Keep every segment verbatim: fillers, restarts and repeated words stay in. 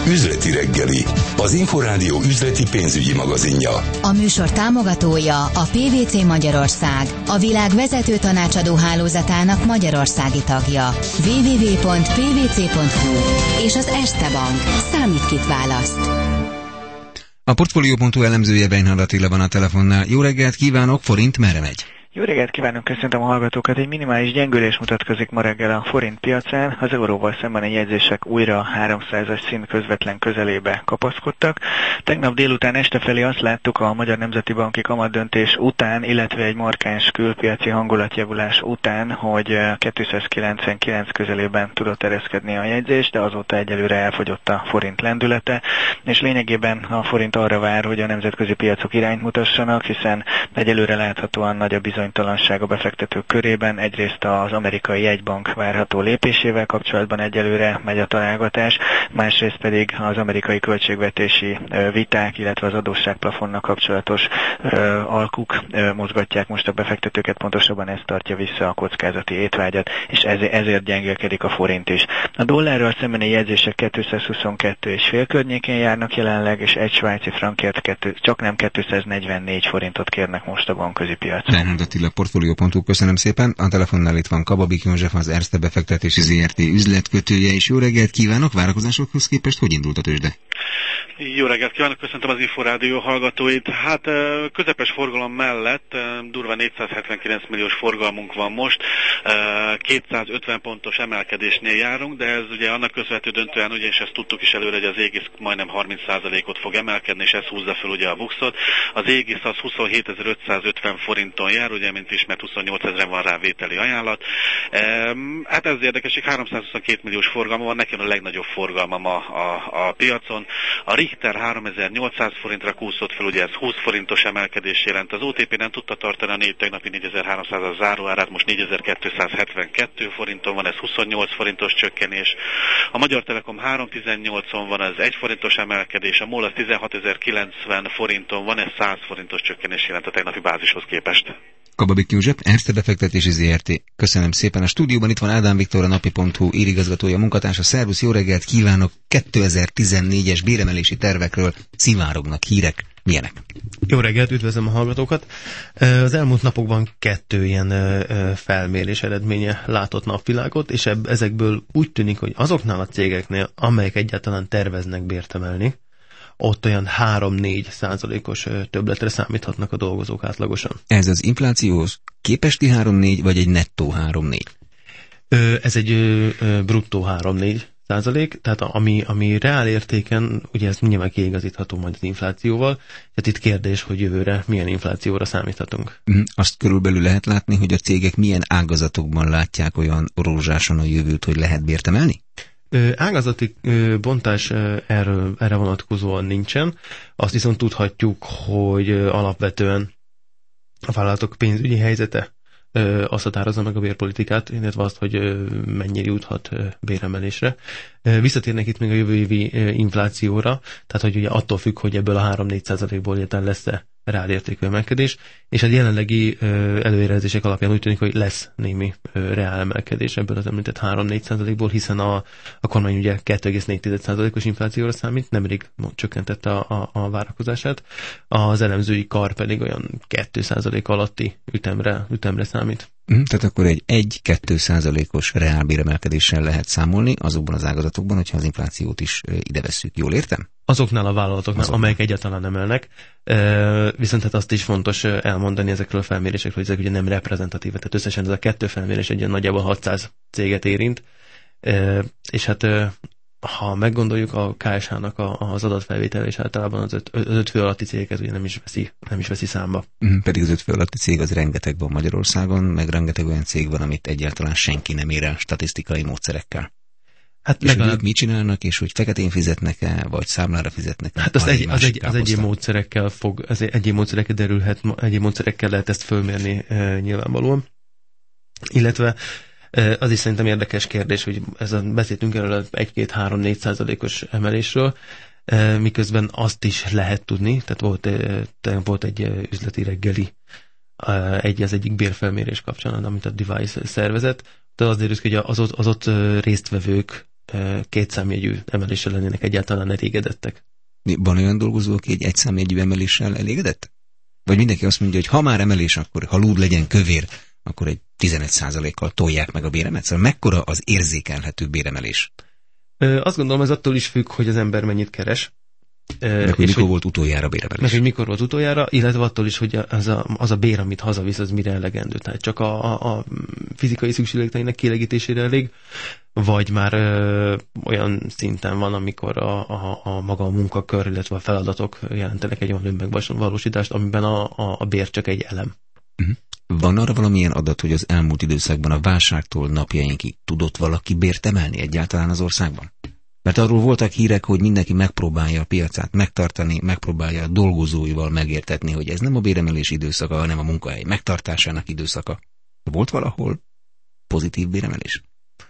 Üzleti reggeli, az Inforádió üzleti pénzügyi magazinja. A műsor támogatója a pé vé cé Magyarország, a világ vezető tanácsadó hálózatának magyarországi tagja. double-u double-u double-u pont pé vé cé pont hú és az Erste Bank. Számít kit választ. A Portfolio pont hu elemzője Beinhard Attila van a telefonnál. Jó reggelt kívánok, forint merre megy? Jó reggelt kívánok, köszöntöm a hallgatókat. Egy minimális gyengülés mutatkozik ma reggel a forint piacán. Az euróval szemben a jegyzések újra a háromszázas szint közvetlen közelébe kapaszkodtak. Tegnap délután este felé azt láttuk a Magyar Nemzeti Banki kamatdöntés után, illetve egy markáns külpiaci hangulatjavulás után, hogy kétszázkilencvenkilenc közelében tudott ereszkedni a jegyzés, de azóta egyelőre elfogyott a forint lendülete, és lényegében a forint arra vár, hogy a nemzetközi piacok irányt mutassanak, hiszen egyelőre láthatóan nagy a bizonytalanság a befektetők körében. Egyrészt az amerikai jegybank várható lépésével kapcsolatban egyelőre megy a találgatás, másrészt pedig az amerikai költségvetési viták, illetve az adósságplafonnak kapcsolatos alkuk mozgatják most a befektetőket, pontosabban ez tartja vissza a kockázati étvágyat, és ezért gyengélkedik a forint is. A dollárral szembeni jegyzések kétszázhuszonkettő egész öt környékén járnak jelenleg, és egy svájci frankért csak nem kétszáznegyvennégy forintot kérnek most a bankközi piacon. Attila, Portfolio pont hu, köszönöm szépen. A telefonnál itt van Kababik József, az Erste befektetési zé er té üzletkötője, és jó reggelt kívánok! Várakozásokhoz képest hogy indult a tőzsde? Jó reggelt kívánok, köszöntöm az Inforádió hallgatóit. Hát közepes forgalom mellett durva négyszázhetvenkilenc milliós forgalmunk van most, kétszázötven pontos emelkedésnél járunk, de ez ugye annak köszönhető döntően, ugye, és ezt tudtuk is előre, hogy az égész majdnem harminc százalékot fog emelkedni, és ez húzza fel ugye a buxot. Az égész az huszonhétezer-ötszázötven forinton jár, ugye, mint ismert huszonnyolcezren van rá vételi ajánlat. Hát ez érdekes, hogy háromszázhuszonkettő milliós forgalma van, nekem a legnagyobb forgalmam a, a, a piacon. A Richter háromezer-nyolcszáz forintra kúszott fel, ugye ez húsz forintos emelkedés jelent. Az o té pé nem tudta tartani a négy tegnapi négyezer-háromszázas záróárát, most négyezer-kétszázhetvenkettő forinton van, ez huszonnyolc forintos csökkenés. A Magyar Telekom háromszáztizennyolcon van, ez egy forintos emelkedés, a MOL az tizenhatezer-kilencven forinton van, ez száz forintos csökkenés jelent a tegnapi bázishoz képest. Kababik József, Erste befektetési zé er té. Köszönöm szépen. A stúdióban itt van Ádám Viktor, a napi pont hu írigazgatója, munkatársa. Szervusz, jó reggelt kívánok! kétezer-tizennégyes béremelési tervekről szivárognak hírek. Milyenek? Jó reggelt, üdvözlöm a hallgatókat! Az elmúlt napokban kettő ilyen felmérés eredménye látott napvilágot, és ezekből úgy tűnik, hogy azoknál a cégeknél, amelyek egyáltalán terveznek bért emelni, ott olyan három-négy százalékos többletre számíthatnak a dolgozók átlagosan. Ez az inflációhoz képesti három-négy, vagy egy nettó három-négy? Ez egy bruttó három-négy százalék, tehát ami, ami reál értéken, ugye ez nyilván kiigazítható majd az inflációval, tehát itt kérdés, hogy jövőre milyen inflációra számíthatunk. Azt körülbelül lehet látni, hogy a cégek milyen ágazatokban látják olyan rózsáson a jövőt, hogy lehet bért emelni? Ágazati bontás erről, erre vonatkozóan nincsen. Azt viszont tudhatjuk, hogy alapvetően a vállalatok pénzügyi helyzete azt határozza meg a bérpolitikát, illetve azt, hogy mennyire juthat béremelésre. Visszatérnek itt még a jövő évi inflációra, tehát hogy ugye attól függ, hogy ebből a három-négy százalékból egyáltalán lesz-e reálértékű emelkedés, és a jelenlegi előrejelzések alapján úgy tűnik, hogy lesz némi reál emelkedés ebből az említett három-négy százalékból, hiszen a, a kormány ugye kettő egész négy százalékos inflációra számít, nemrég csökkentette a, a, a várakozását, az elemzői kar pedig olyan két százalék alatti ütemre, ütemre számít. Tehát akkor egy egy-két százalékos reálbéremelkedéssel lehet számolni azokban az ágazatokban, hogyha az inflációt is ide vesszük. Jól értem? Azoknál a vállalatoknál, Azoknál. amelyek egyáltalán emelnek. Viszont hát azt is fontos elmondani ezekről a felmérésekről, hogy ezek ugye nem reprezentatív. Tehát összesen ez a kettő felmérés egy ilyen nagyjából hatszáz céget érint. És hát ha meggondoljuk, a ká es há-nak az adatfelvétel, és általában az öt, öt fő alatti cégeket ugye nem is veszi, nem is veszi számba. Pedig az öt fő alatti cég az rengeteg van Magyarországon, meg rengeteg olyan cég van, amit egyáltalán senki nem ér el statisztikai módszerekkel. Hát és legalább... ők mit csinálnak, és hogy feketén fizetnek-e, vagy számlára fizetnek-e? Hát az, egy, az, egy, az egyéb módszerekkel fog, az egyéb módszerekkel derülhet, egyéb módszerekkel lehet ezt fölmérni e, nyilvánvalóan. Illetve az is szerintem érdekes kérdés, hogy ez a, beszéltünk erről egy-két-három-négy százalékos emelésről, miközben azt is lehet tudni, tehát volt, volt egy üzleti reggeli egy, az egyik bérfelmérés kapcsán, amit a Device szervezett, de az derült, hogy az ott, az ott résztvevők kétszámjegyű emeléssel lennének egyáltalán elégedettek. Van olyan dolgozó, aki egy egyszámjegyű emeléssel elégedett? Vagy mindenki azt mondja, hogy ha már emelés, akkor ha lúd legyen kövér, akkor egy tizenegy százalékkal tolják meg a béremet? Szóval mekkora az érzékelhető béremelés? Azt gondolom, ez attól is függ, hogy az ember mennyit keres. Meg, hogy mikor hogy, volt utoljára béremelés. Meg, hogy mikor volt utoljára, illetve attól is, hogy az a, az a bér, amit hazavisz, az mire elegendő. Tehát csak a, a, a fizikai szükségleteinek kielégítésére elég, vagy már ö, olyan szinten van, amikor a, a, a maga a munkakör, illetve a feladatok jelentenek egy olyan önmegvalósítást, amiben a, a, a bér csak egy elem. Uh-huh. Van arra valamilyen adat, hogy az elmúlt időszakban a válságtól napjainkig tudott valaki bért emelni egyáltalán az országban? Mert arról voltak hírek, hogy mindenki megpróbálja a piacát megtartani, megpróbálja a dolgozóival megértetni, hogy ez nem a béremelés időszaka, hanem a munkahely megtartásának időszaka. Volt valahol pozitív béremelés?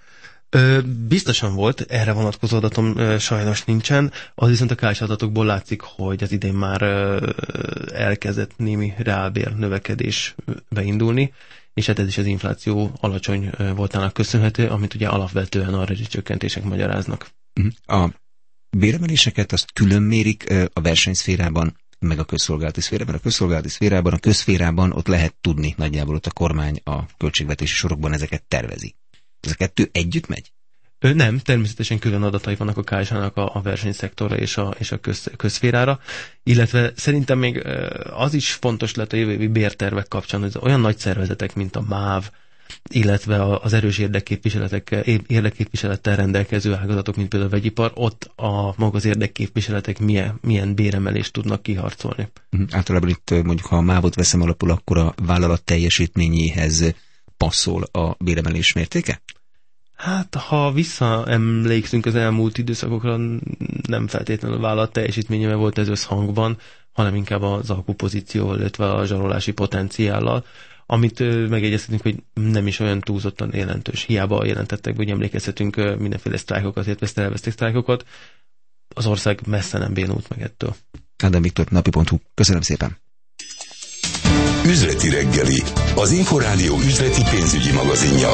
Ö, biztosan volt, erre vonatkozó adatom ö, sajnos nincsen, az viszont a ká es adatokból látszik, hogy az idén már ö, elkezdett némi reálbér növekedés beindulni, és hát ez is az infláció alacsony ö, voltának köszönhető, amit ugye alapvetően a rezsicsökkentések magyaráznak. A béremeléseket azt külön mérik a versenyszférában, meg a közszolgálati szférában. A közszolgálati szférában, a közszférában ott lehet tudni, nagyjából ott a kormány a költségvetési sorokban ezeket tervezi. Ez a kettő együtt megy? Ö, nem, természetesen külön adatai vannak a ká es á-nak a, a versenyszektorra és a, és a köz, közszférára, illetve szerintem még az is fontos lett a jövő évi bértervek kapcsán, hogy olyan nagy szervezetek, mint a MÁV, illetve az erős érdekképviseletek, érdekképviselettel rendelkező ágazatok, mint például a vegyipar, ott a maga az érdekképviseletek milyen, milyen béremelést tudnak kiharcolni. Uh-huh. Általában itt mondjuk, ha a mávot veszem alapul, akkor a vállalat teljesítményéhez passzol a béremelés mértéke? Hát, ha visszaemlékszünk az elmúlt időszakokra, nem feltétlenül a vállalat teljesítményével volt ez összhangban, hanem inkább az alkupozícióval, illetve a zsarolási potenciállal, amit ö, megjegyezhetünk, hogy nem is olyan túlzottan jelentős. Hiába jelentettek, hogy emlékezhetünk ö, mindenféle sztrájkokat, illetve szerveztek sztrájkokat. Az ország messze nem bénult meg ettől. Ádám Viktor, napi pont hu. Köszönöm szépen. Üzleti reggeli, az Inforádió üzleti pénzügyi magazinja.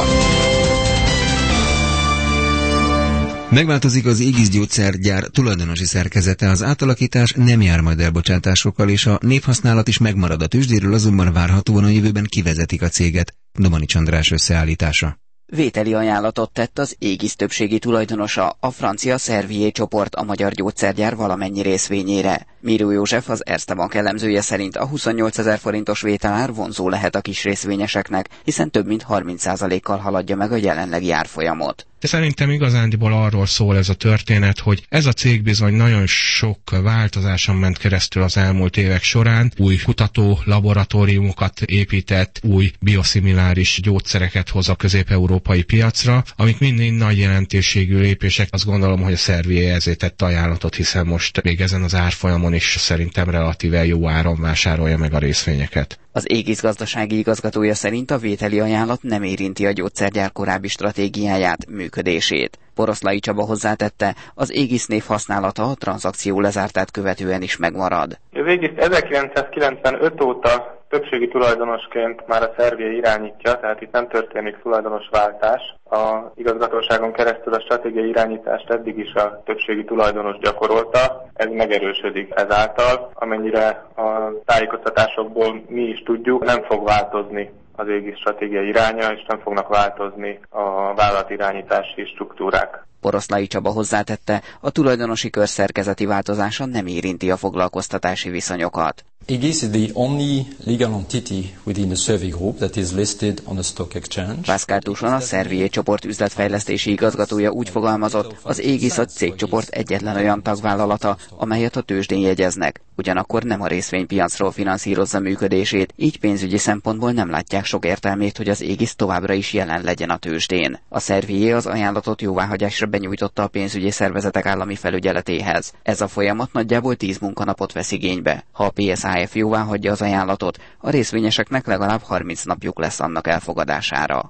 Megváltozik az Aegis gyógyszergyár tulajdonosi szerkezete, az átalakítás nem jár majd elbocsátásokkal, és a névhasználat is megmarad a tőzsdéről, azonban várhatóan a jövőben kivezetik a céget. Domanics András összeállítása. Vételi ajánlatot tett az Aegis többségi tulajdonosa, a francia Servier csoport a magyar gyógyszergyár valamennyi részvényére. Miró József, az Erste Bank elemzője szerint a huszonnyolcezer forintos vételár vonzó lehet a kis részvényeseknek, hiszen több mint harminc százalékkal haladja meg a jelenlegi árfolyamot. De szerintem igazándiból arról szól ez a történet, hogy ez a cég bizony nagyon sok változáson ment keresztül az elmúlt évek során. Új kutató laboratóriumokat épített, új bioszimiláris gyógyszereket hoz a közép-európai piacra, amik mind nagy jelentőségű lépések. Azt gondolom, hogy a Servier ezért tett ajánlatot, hiszen most még ezen az árfolyamon is szerintem relatíve jó áron vásárolja meg a részvényeket. Az Aegis gazdasági igazgatója szerint a vételi ajánlat nem érinti a gyógyszergyár korábbi stratégiáját, működését. Poroszlai Csaba hozzátette, az Aegis név használata a tranzakció lezártát követően is megmarad. Az Aegis ezerkilencszázkilencvenöt óta többségi tulajdonosként már a Servier irányítja, tehát itt nem történik tulajdonosváltás. A igazgatóságon keresztül a stratégiai irányítást eddig is a többségi tulajdonos gyakorolta, ez megerősödik ezáltal, amennyire a tájékoztatásokból mi is tudjuk, nem fog változni az Aegis stratégiai iránya, és nem fognak változni a vállalatirányítási struktúrák. Poroszlai Csaba hozzátette, a tulajdonosi kör szerkezeti változása nem érinti a foglalkoztatási viszonyokat. Aegis is the only legal entity within the Servier Group that is listed on a stock exchange. Pascal Touchon, a Servier csoport üzletfejlesztési igazgatója úgy fogalmazott, az Aegis a cégcsoport egyetlen olyan tagvállalata, amelyet a tőzsdén jegyeznek. Ugyanakkor nem a részvénypiacról finanszírozza működését, így pénzügyi szempontból nem látják sok értelmét, hogy az Aegis továbbra is jelen legyen a tőzsdén. A Servier az ajánlatot jóváhagyásra benyújtotta a pénzügyi szervezetek állami felügyeletéhez. Ez a folyamat nagyjából tíz munkanapot vesz igénybe. Ha a pé es há ef jóváhagyja az ajánlatot, a részvényeseknek legalább harminc napjuk lesz annak elfogadására.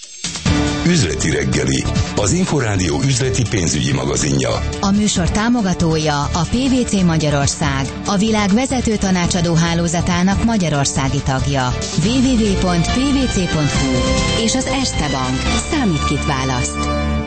Üzleti reggeli, az Inforádió üzleti pénzügyi magazinja. A műsor támogatója a pé vé cé Magyarország, a világ vezető tanácsadó hálózatának magyarországi tagja. double-u double-u double-u pont pé vé cé pont hú és az Erste Bank. Számít, kit választ.